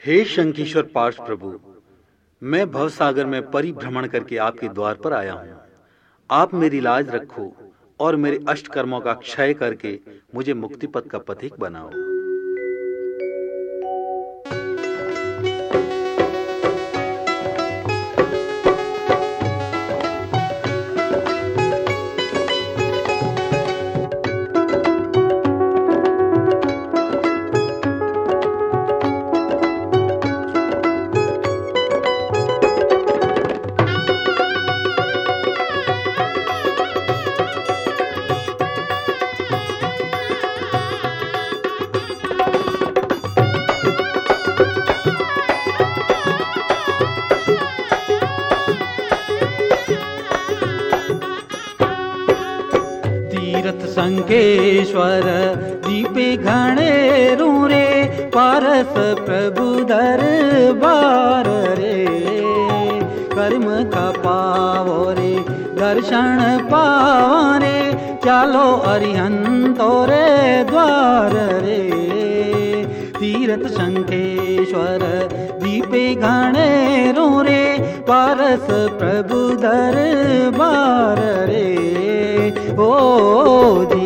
हे शंखीश्वर parched प्रभु, मैं भवसागर में परिभ्रमण करके आपके द्वार पर आया हूँ। आप मेरी लाज रखो और मेरे अष्ट कर्मों का क्षय करके मुझे मुक्ति पथ का पथिक बनाओ। संकेश्वर दीपे घणे रे, पारस प्रभु दरबार रे। कर्म का पावो रे, दर्शन पावा रे, चालो अरिहंतो रे द्वार रे। तीरथ शंखेश्वर दीपे घणे रे, पारस प्रभु दरबार रे। ओ जी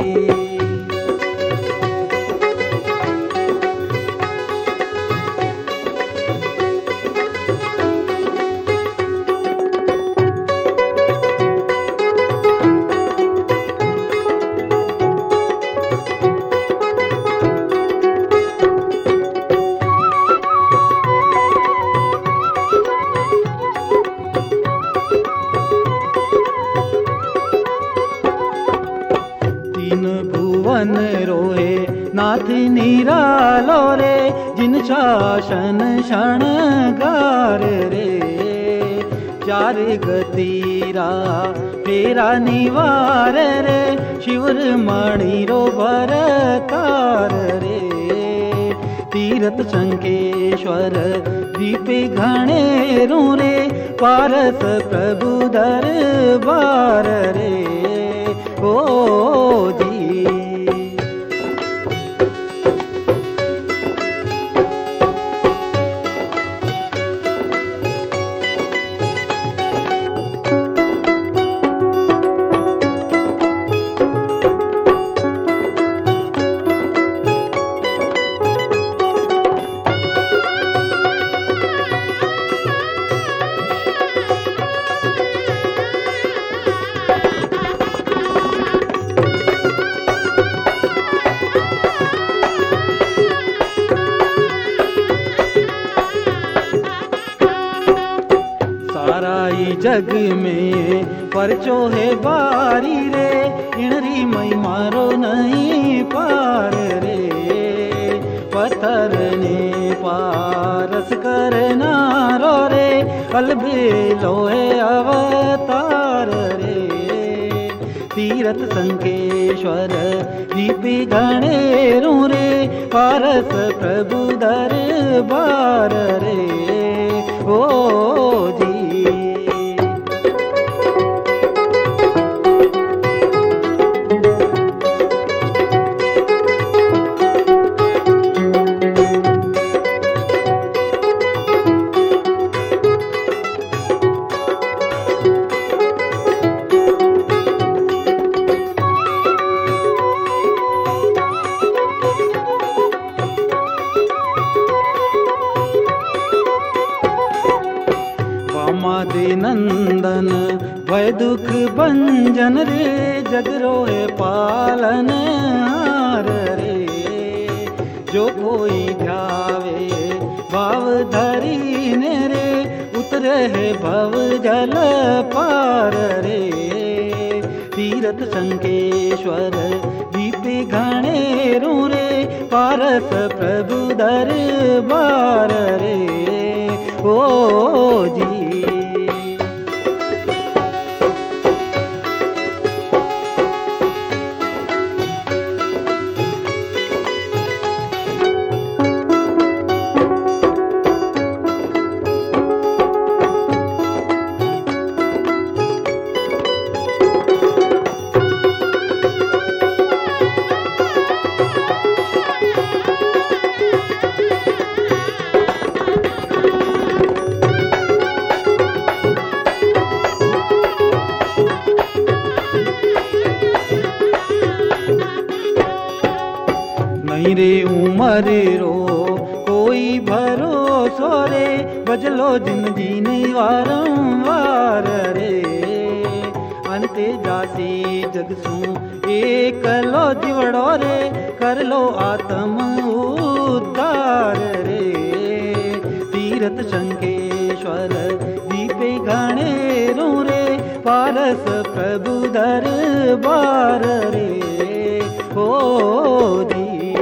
भुवन रोहे नाथ निरालो रे, जिन शासन शणगार रे। चार गतीरा फेरा निवार रे, शिवर मणि रो भरतार रे। तीरथ शंखेश्वर दीपे घणे रे, पारस प्रभु दरबार रे। ओ जी जग में परचो है बारी रे, इनरी मई मारो नहीं पार रे। पत्थर ने पारस करना रो रे, अलबे लोहे अवतार रे। तीरथ शंखेश्वर दीपे घणे रे, पारस प्रभु दरबार रे। ओ जी नंदन वै दुख भंजन रे, जग रोए पालन हार रे। जो कोई ध्यावे भाव धरी ने रे, उतरे है भव जल पार रे। तीरथ शंखेश्वर दीपे घणे रे, पारस प्रभु दरबार रे। ओ जी मेरी उम्र रो कोई भरोसो रे, बजलो जिंदगी नहीं वारंवार रे। अंते जासी जग सू एकलो जीवड़ो रे, कर लो आत्म उद्धार रे। तीरथ शंखेश्वर दीपे गणेरू रे, पारस प्रभु दरबार रे हो जी।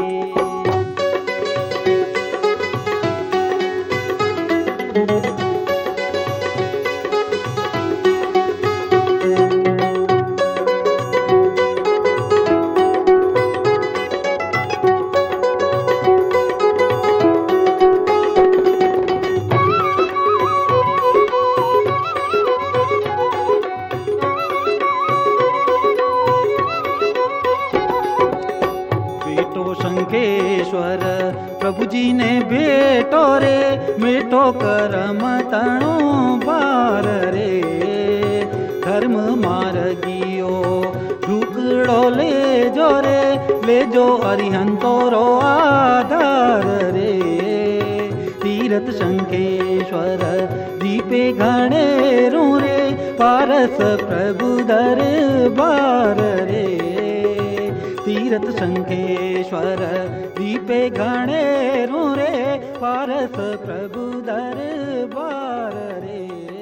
शंखेश्वर प्रभु जी ने भेटो रे, मेटो करम तणो बार रे। धर्म मार्गियो ढुकड़ो ले जो रे, ले जो अरिहंतो रो आधार रे। तीरथ शंखेश्वर दीपे गणेरू रे, पारस प्रभु दरबार रे। तीरथ शंखेश्वर दीपे गणेरू रे, पारस प्रभु दरबार रे।